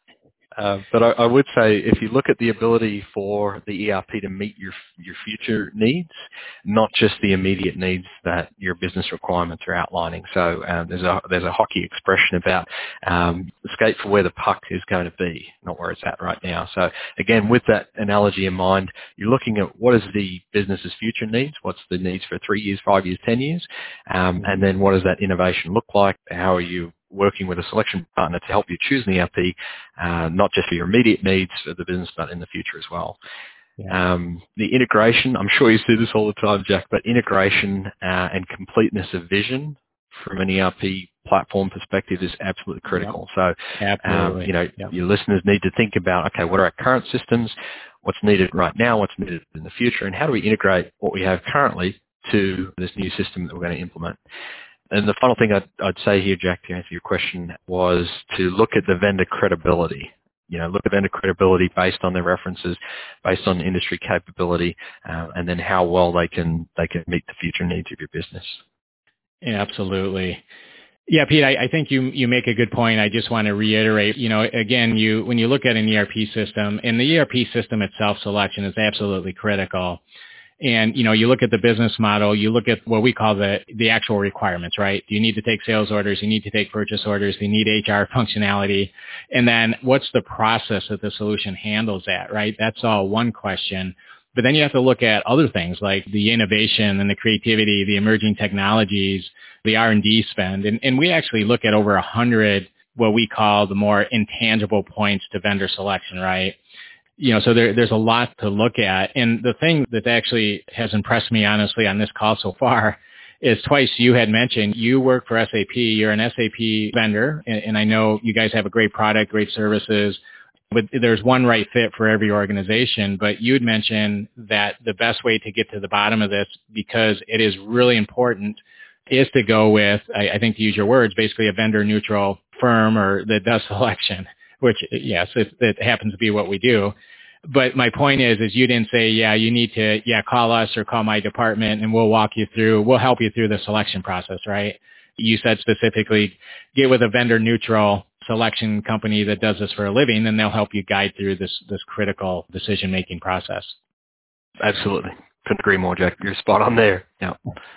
Speaker 3: Uh, but I, I would say if you look at the ability for the E R P to meet your your future needs, not just the immediate needs that your business requirements are outlining. So um, there's a there's a hockey expression about um, skate for where the puck is going to be, not where it's at right now. So again, with that analogy in mind, you're looking at what is the business's future needs, what's the needs for three years, five years, ten years, um, and then what does that innovation look like? How are you working with a selection partner to help you choose an E R P, uh, not just for your immediate needs for the business, but in the future as well. Yeah. Um, the integration, I'm sure you see this all the time, Jack, but integration uh, and completeness of vision from an E R P platform perspective is absolutely critical. Yep. So,
Speaker 2: absolutely.
Speaker 3: Um, you know,
Speaker 2: yep.
Speaker 3: your listeners need to think about, okay, what are our current systems, what's needed right now, what's needed in the future, and how do we integrate what we have currently to this new system that we're going to implement. And the final thing I'd, I'd say here, Jack, to answer your question, was to look at the vendor credibility. You know, look at vendor credibility based on their references, based on industry capability, uh, and then how well they can they can meet the future needs of your business.
Speaker 2: Yeah, absolutely. Yeah, Pete, I, I think you you make a good point. I just want to reiterate, you know, again, you when you look at an E R P system, and the E R P system itself, selection is absolutely critical. And, you know, you look at the business model, you look at what we call the, the actual requirements, right? You need to take sales orders, you need to take purchase orders, you need H R functionality. And then what's the process that the solution handles that, right? That's all one question. But then you have to look at other things like the innovation and the creativity, the emerging technologies, the R and D spend. And, and we actually look at over a hundred what we call the more intangible points to vendor selection, right? You know, so there, there's a lot to look at. And the thing that actually has impressed me, honestly, on this call so far is twice you had mentioned you work for S A P. You're an S A P vendor, and, and I know you guys have a great product, great services, but there's one right fit for every organization. But you had mentioned that the best way to get to the bottom of this, because it is really important, is to go with, I, I think to use your words, basically a vendor-neutral firm or that does selection. Which, yes, it, it happens to be what we do. But my point is, is you didn't say, yeah, you need to, yeah, call us or call my department and we'll walk you through, we'll help you through the selection process, right? You said specifically, get with a vendor neutral selection company that does this for a living, and they'll help you guide through this, this critical decision-making process.
Speaker 3: Absolutely. Couldn't agree more, Jack. You're spot on there. Yeah.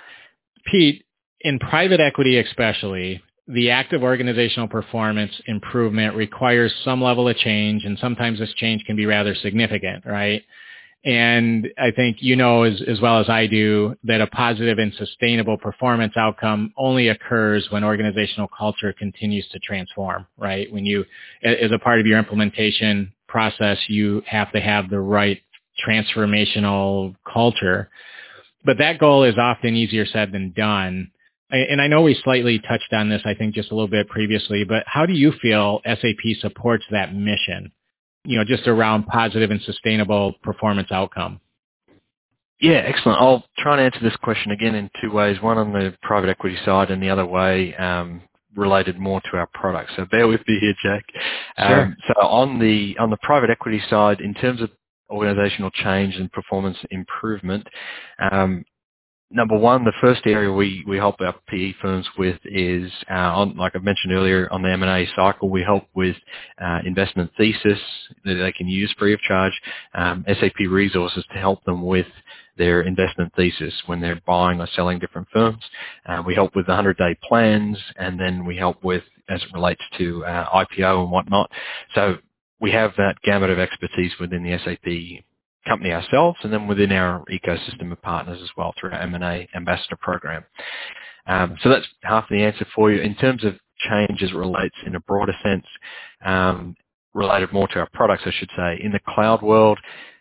Speaker 2: Pete, in private equity especially, the active organizational performance improvement requires some level of change, and sometimes this change can be rather significant, right? And I think you know as, as well as I do that a positive and sustainable performance outcome only occurs when organizational culture continues to transform, right? When you, as a part of your implementation process, you have to have the right transformational culture. But that goal is often easier said than done. And I know we slightly touched on this, I think, just a little bit previously, but how do you feel S A P supports that mission, you know, just around positive and sustainable performance outcome?
Speaker 3: Yeah, excellent. I'll try and answer this question again in two ways, one on the private equity side and the other way um, related more to our products. So bear with me here, Jack.
Speaker 2: Sure.
Speaker 3: Um, so on the on the private equity side, in terms of organizational change and performance improvement, um, number one, the first area we, we help our P E firms with is, uh, on, like I mentioned earlier, on the M and A cycle, we help with uh, investment thesis that they can use free of charge, um, S A P resources to help them with their investment thesis when they're buying or selling different firms. Uh, we help with the hundred-day plans, and then we help with, as it relates to uh, I P O and whatnot. So we have that gamut of expertise within the S A P company ourselves, and then within our ecosystem of partners as well through our M and A ambassador program. Um, so that's half the answer for you. In terms of change as it relates in a broader sense, um, related more to our products, I should say, in the cloud world,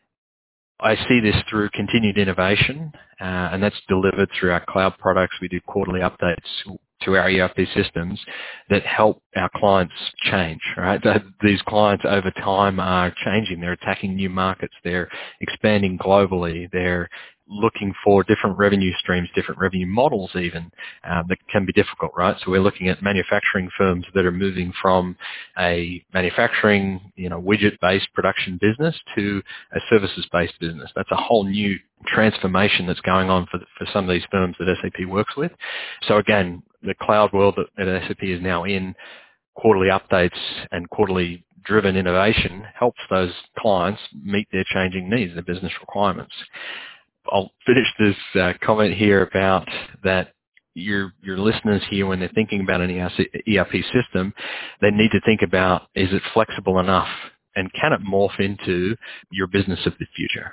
Speaker 3: I see this through continued innovation, uh, and that's delivered through our cloud products. We do quarterly updates to our E R P systems that help our clients change, right? These clients over time are changing. They're attacking new markets. They're expanding globally. They're looking for different revenue streams, different revenue models even, um, that can be difficult, right? So we're looking at manufacturing firms that are moving from a manufacturing, you know, widget-based production business to a services-based business. That's a whole new transformation that's going on for, for some of these firms that S A P works with. So again, the cloud world that, that S A P is now in, quarterly updates and quarterly driven innovation helps those clients meet their changing needs, their business requirements. I'll finish this uh, comment here about that your your listeners here, when they're thinking about an E R P system, they need to think about, is it flexible enough and can it morph into your business of the future?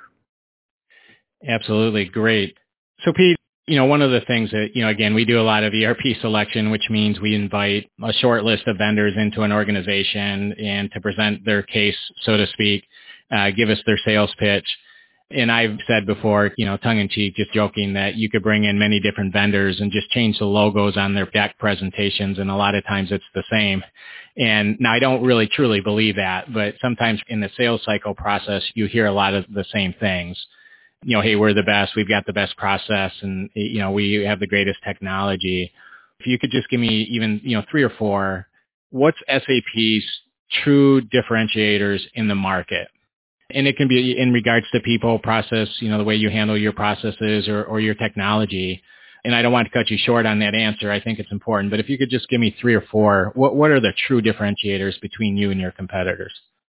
Speaker 2: Absolutely. Great. So Pete, you know, one of the things that, you know, again, we do a lot of E R P selection, which means we invite a short list of vendors into an organization and to present their case, so to speak, uh, give us their sales pitch. And I've said before, you know, tongue-in-cheek, just joking, that you could bring in many different vendors and just change the logos on their deck presentations, and a lot of times it's the same. And now I don't really truly believe that, but sometimes in the sales cycle process, you hear a lot of the same things. You know, hey, we're the best, we've got the best process, and, you know, we have the greatest technology. If you could just give me even, you know, three or four, what's S A P's true differentiators in the market? And it can be in regards to people, process, you know, the way you handle your processes or, or your technology. And I don't want to cut you short on that answer. I think it's important. But if you could just give me three or four, what, what are the true differentiators between you and your competitors?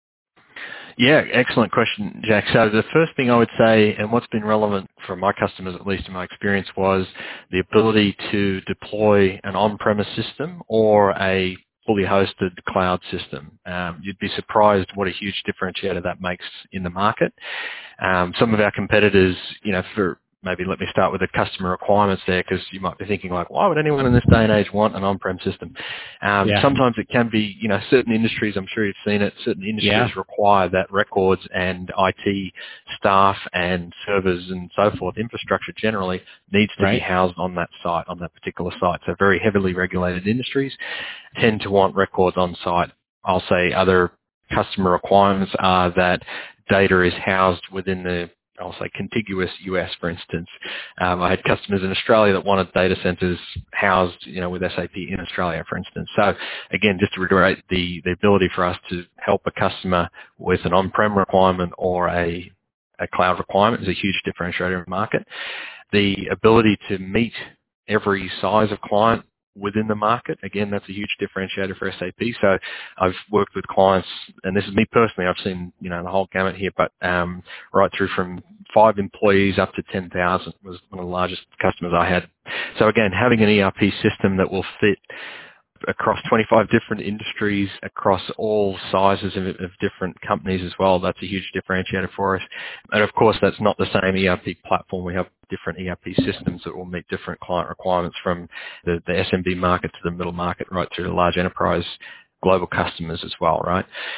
Speaker 3: Yeah, excellent question, Jack. So the first thing I would say, and what's been relevant for my customers, at least in my experience, was the ability to deploy an on-premise system or a fully hosted cloud system. Um, you'd be surprised what a huge differentiator that makes in the market. Um, some of our competitors, you know, for maybe let me start with the customer requirements there, because you might be thinking like, why would anyone in this day and age want an on-prem system? Um, yeah. Sometimes it can be, you know, certain industries, I'm sure you've seen it, certain industries yeah. require that records and I T staff and servers and so forth, infrastructure generally needs to right. be housed on that site, on that particular site. So very heavily regulated industries tend to want records on site. I'll say other customer requirements are that data is housed within the I'll say contiguous U S, for instance. Um, I had customers in Australia that wanted data centers housed, you know, with S A P in Australia, for instance. So again, just to reiterate, the, the ability for us to help a customer with an on-prem requirement or a, a cloud requirement is a huge differentiator in the market. The ability to meet every size of client within the market, again, that's a huge differentiator for S A P. So I've worked with clients, and this is me personally, I've seen, you know, the whole gamut here, but um, right through from five employees up to ten thousand was one of the largest customers I had. So again, having an E R P system that will fit across twenty-five different industries, across all sizes of, of different companies as well, that's a huge differentiator for us. And of course, that's not the same E R P platform. We have different E R P systems that will meet different client requirements, from the, the S M B market to the middle market, right through to large enterprise global customers as well, right?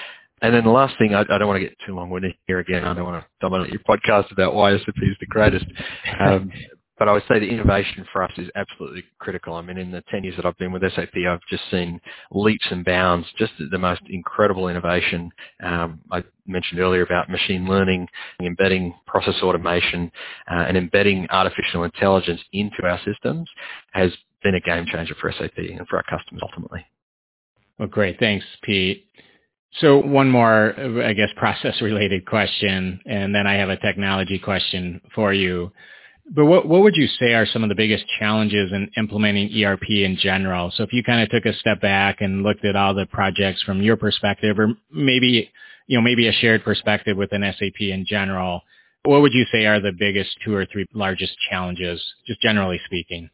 Speaker 3: And then the last thing, I, I don't want to get too long-winded here again. I don't want to dominate your podcast about why S A P is the greatest. Um, but I would say the innovation for us is absolutely critical. I mean, in the ten years that I've been with S A P, I've just seen leaps and bounds, just the most incredible innovation. Um, I mentioned earlier about machine learning, embedding process automation, uh, and embedding artificial intelligence into our systems has been a game changer for S A P and for our customers ultimately.
Speaker 2: Well, great. Thanks, Pete. So one more, I guess, process-related question, and then I have a technology question for you. But what, what would you say are some of the biggest challenges in implementing E R P in general? So if you kind of took a step back and looked at all the projects from your perspective, or maybe, you know, maybe a shared perspective within S A P in general, what would you say are the biggest two or three largest challenges, just generally speaking?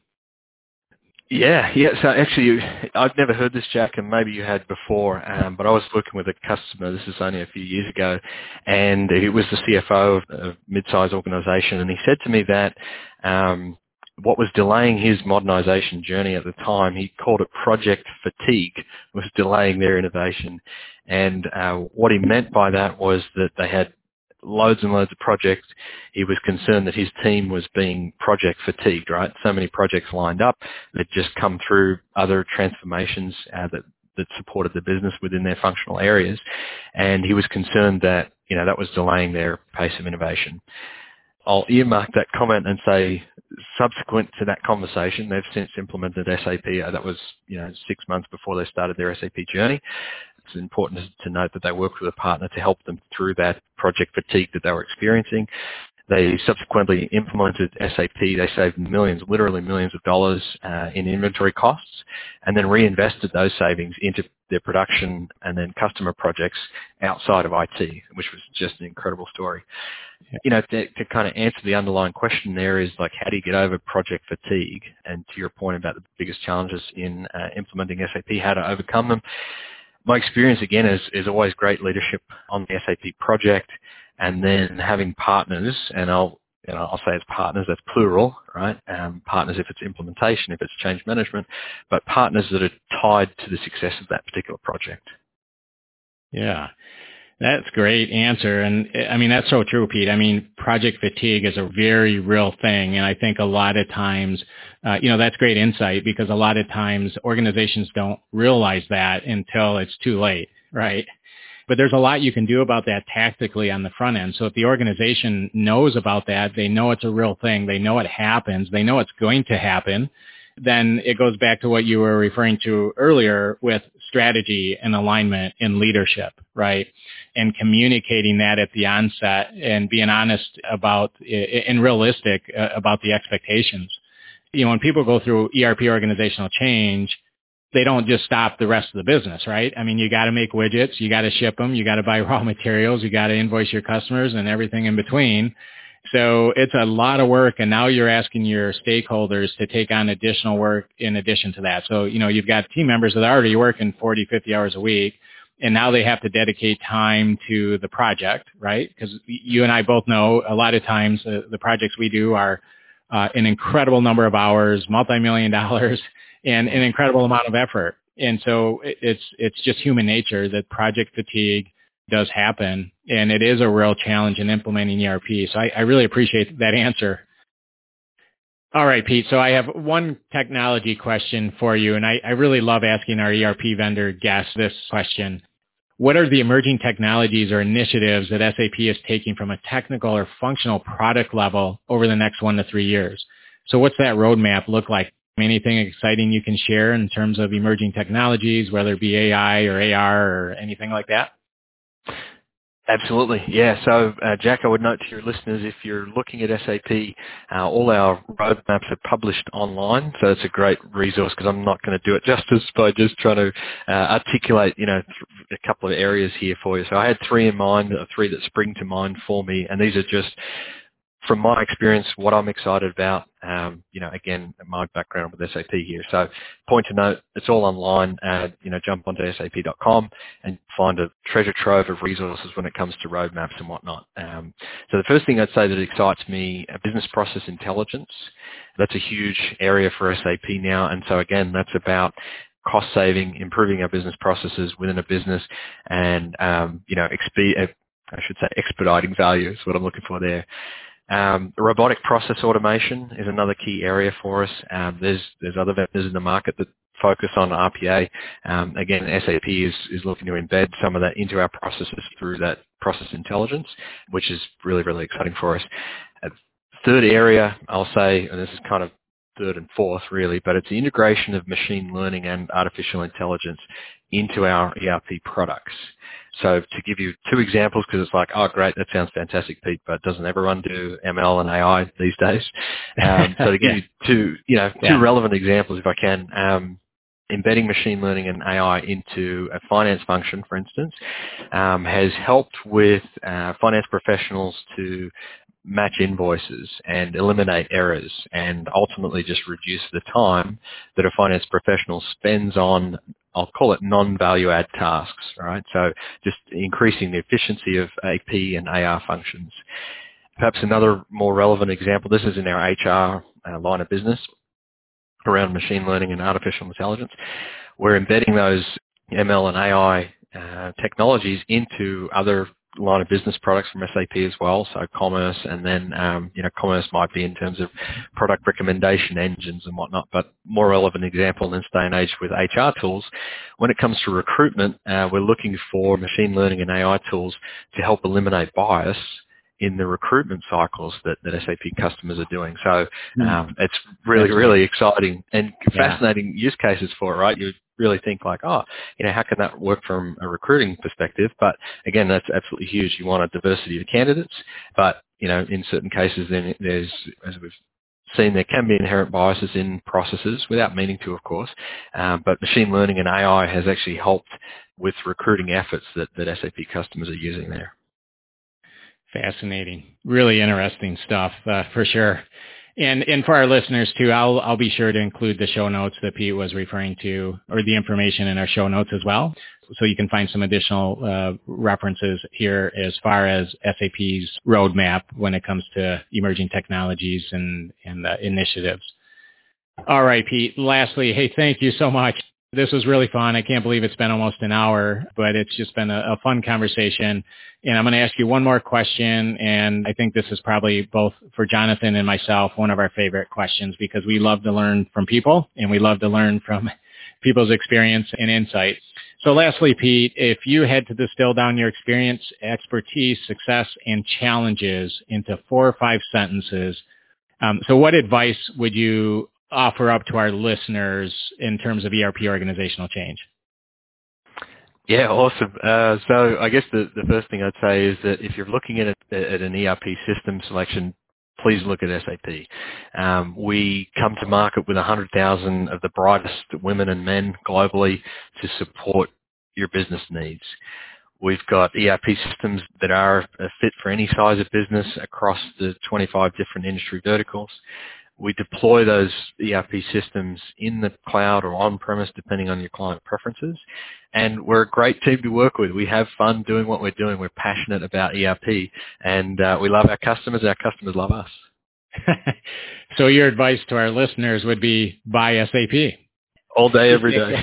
Speaker 3: Yeah, yeah. So actually, I've never heard this, Jack, and maybe you had before, um, but I was working with a customer, this is only a few years ago, and it was the C F O of a mid-sized organization, and he said to me that um, what was delaying his modernization journey at the time, he called it project fatigue, was delaying their innovation. And uh, what he meant by that was that they had loads and loads of projects. He was concerned that his team was being project fatigued, right? So many projects lined up that just come through other transformations uh, that, that supported the business within their functional areas. And he was concerned that, you know, that was delaying their pace of innovation. I'll earmark that comment and say, subsequent to that conversation, they've since implemented S A P. Uh, that was, you know, six months before they started their S A P journey. It's important to note that they worked with a partner to help them through that project fatigue that they were experiencing. They subsequently implemented S A P. They saved millions, literally millions of dollars uh, in inventory costs, and then reinvested those savings into their production and then customer projects outside of I T, which was just an incredible story. Yeah. You know, to, to kind of answer the underlying question there is like, how do you get over project fatigue? And to your point about the biggest challenges in uh, implementing S A P, how to overcome them. My experience, again, is, is always great leadership on the S A P project, and then having partners, and I'll, you know, I'll say it's partners, that's plural, right? Um, partners if it's implementation, if it's change management, but partners that are tied to the success of that particular project.
Speaker 2: Yeah. That's a great answer. And I mean, that's so true, Pete. I mean, project fatigue is a very real thing. And I think a lot of times, uh, you know, that's great insight, because a lot of times organizations don't realize that until it's too late, right? But there's a lot you can do about that tactically on the front end. So if the organization knows about that, they know it's a real thing, they know it happens, they know it's going to happen, then it goes back to what you were referring to earlier with strategy and alignment and leadership, right? And communicating that at the onset and being honest about and realistic about the expectations. You know, when people go through E R P organizational change, they don't just stop the rest of the business, right? I mean, you got to make widgets, you got to ship them, you got to buy raw materials, you got to invoice your customers and everything in between. So it's a lot of work, and now you're asking your stakeholders to take on additional work in addition to that. So, you know, you've got team members that are already working forty, fifty hours a week, and now they have to dedicate time to the project, right? Because you and I both know a lot of times uh, the projects we do are uh, an incredible number of hours, multi-million dollars, and an incredible amount of effort. And so it's it's just human nature that project fatigue does happen, and it is a real challenge in implementing E R P. So I, I really appreciate that answer. All right, Pete. So I have one technology question for you, and I, I really love asking our E R P vendor guests this question. What are the emerging technologies or initiatives that S A P is taking from a technical or functional product level over the next one to three years? So what's that roadmap look like? Anything exciting you can share in terms of emerging technologies, whether it be A I or A R or anything like that?
Speaker 3: Absolutely. Yeah. So, uh, Jack, I would note to your listeners, if you're looking at S A P, uh, all our roadmaps are published online. So it's a great resource, because I'm not going to do it justice by just trying to uh, articulate, you know, a couple of areas here for you. So I had three in mind, uh, three that spring to mind for me. And these are just, from my experience, what I'm excited about, um, you know, again, my background with S A P here. So point to note, it's all online. Uh, you know, jump onto S A P dot com and find a treasure trove of resources when it comes to roadmaps and whatnot. Um, so the first thing I'd say that excites me, uh, business process intelligence. That's a huge area for S A P now. And so again, that's about cost saving, improving our business processes within a business, and um, you know, expe- I should say expediting value is what I'm looking for there. Um, robotic process automation is another key area for us. Um, there's there's other vendors in the market that focus on R P A. Um, again, S A P is, is looking to embed some of that into our processes through that process intelligence, which is really, really exciting for us. Uh, third area, I'll say, and this is kind of third and fourth really, but it's the integration of machine learning and artificial intelligence into our E R P products. So to give you two examples, because it's like, oh great, that sounds fantastic, Pete, but doesn't everyone do M L and A I these days? Um, so to give yeah. you two, you know, two yeah. relevant examples, if I can, um, embedding machine learning and A I into a finance function, for instance, um, has helped with uh, finance professionals to match invoices and eliminate errors and ultimately just reduce the time that a finance professional spends on, I'll call it non-value add tasks, right? So just increasing the efficiency of A P and A R functions. Perhaps another more relevant example, this is in our H R uh, line of business around machine learning and artificial intelligence. We're embedding those M L and A I uh, technologies into other line of business products from S A P as well, so commerce, and then um, you know, commerce might be in terms of product recommendation engines and whatnot, but more relevant example in this day and age with H R tools, when it comes to recruitment, uh, we're looking for machine learning and A I tools to help eliminate bias in the recruitment cycles that, that S A P customers are doing. So um, it's really, really exciting and fascinating yeah. use cases for it, right? You really think like, oh, you know, how can that work from a recruiting perspective? But again, that's absolutely huge. You want a diversity of candidates, but, you know, in certain cases, then there's, as we've seen, there can be inherent biases in processes without meaning to, of course. Um, but machine learning and A I has actually helped with recruiting efforts that, that S A P customers are using there.
Speaker 2: Fascinating. Really interesting stuff, uh, for sure. And and for our listeners too, I'll I'll be sure to include the show notes that Pete was referring to, or the information in our show notes as well, so you can find some additional uh, references here as far as S A P's roadmap when it comes to emerging technologies and and uh, initiatives. All right, Pete. Lastly, hey, thank you so much. This was really fun. I can't believe it's been almost an hour, but it's just been a, a fun conversation. And I'm going to ask you one more question, and I think this is probably both for Jonathan and myself one of our favorite questions, because we love to learn from people, and we love to learn from people's experience and insight. So lastly, Pete, if you had to distill down your experience, expertise, success, and challenges into four or five sentences, um, so what advice would you offer up to our listeners in terms of E R P organizational change?
Speaker 3: Yeah, awesome. Uh, so I guess the, the first thing I'd say is that if you're looking at, a, at an E R P system selection, please look at S A P. Um, we come to market with one hundred thousand of the brightest women and men globally to support your business needs. We've got E R P systems that are a fit for any size of business across the twenty-five different industry verticals. We deploy those E R P systems in the cloud or on-premise, depending on your client preferences. And we're a great team to work with. We have fun doing what we're doing. We're passionate about E R P, and uh, we love our customers. Our customers love us.
Speaker 2: So your advice to our listeners would be buy S A P.
Speaker 3: All day, every day.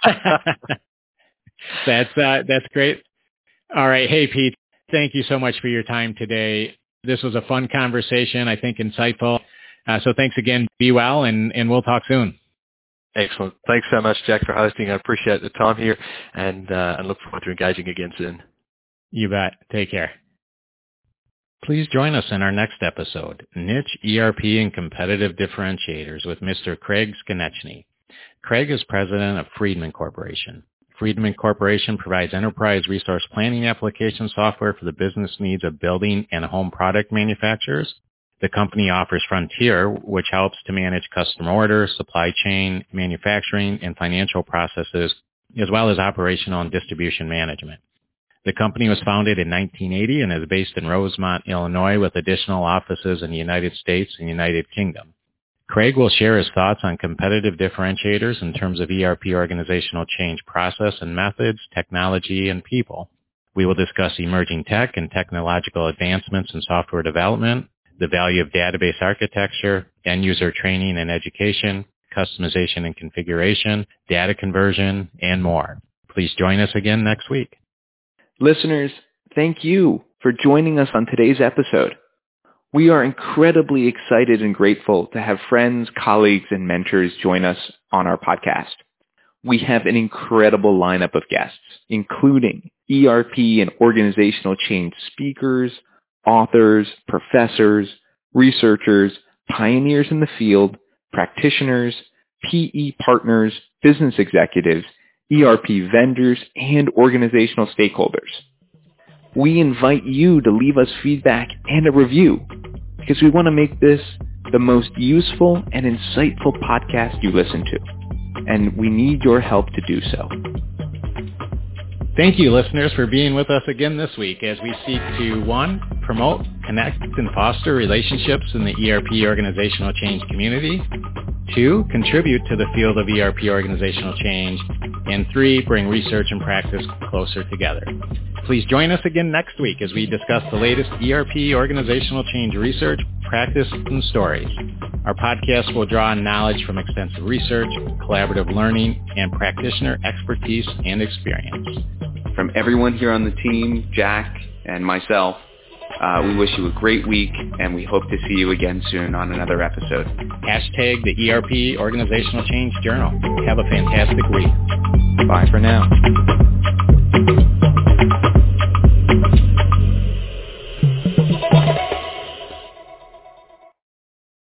Speaker 2: That's uh, that's great. All right. Hey, Pete, thank you so much for your time today. This was a fun conversation, I think insightful. Uh, so thanks again. Be well, and, and we'll talk soon.
Speaker 3: Excellent. Thanks so much, Jack, for hosting. I appreciate the time here, and uh, and look forward to engaging again soon.
Speaker 2: You bet. Take care. Please join us in our next episode, Niche E R P and Competitive Differentiators, with Mister Craig Skonechny. Craig is president of Friedman Corporation. Friedman Corporation provides enterprise resource planning application software for the business needs of building and home product manufacturers. The company offers Frontier, which helps to manage customer orders, supply chain, manufacturing, and financial processes, as well as operational and distribution management. The company was founded in nineteen eighty and is based in Rosemont, Illinois, with additional offices in the United States and United Kingdom. Craig will share his thoughts on competitive differentiators in terms of E R P organizational change process and methods, technology, and people. We will discuss emerging tech and technological advancements in software development, the value of database architecture, end-user training and education, customization and configuration, data conversion, and more. Please join us again next week.
Speaker 1: Listeners, thank you for joining us on today's episode. We are incredibly excited and grateful to have friends, colleagues, and mentors join us on our podcast. We have an incredible lineup of guests, including E R P and organizational change speakers, authors, professors, researchers, pioneers in the field, practitioners, P E partners, business executives, E R P vendors, and organizational stakeholders. We invite you to leave us feedback and a review because we want to make this the most useful and insightful podcast you listen to, and we need your help to do so.
Speaker 2: Thank you, listeners, for being with us again this week as we seek to, one, promote, connect, and foster relationships in the E R P organizational change community, two, contribute to the field of E R P organizational change, and three, bring research and practice closer together. Please join us again next week as we discuss the latest E R P organizational change research, practice, and stories. Our podcast will draw on knowledge from extensive research, collaborative learning, and practitioner expertise and experience.
Speaker 1: From everyone here on the team, Jack and myself, uh, we wish you a great week, and we hope to see you again soon on another episode.
Speaker 2: Hashtag the E R P Organizational Change Journal. Have a fantastic week.
Speaker 1: Bye for now.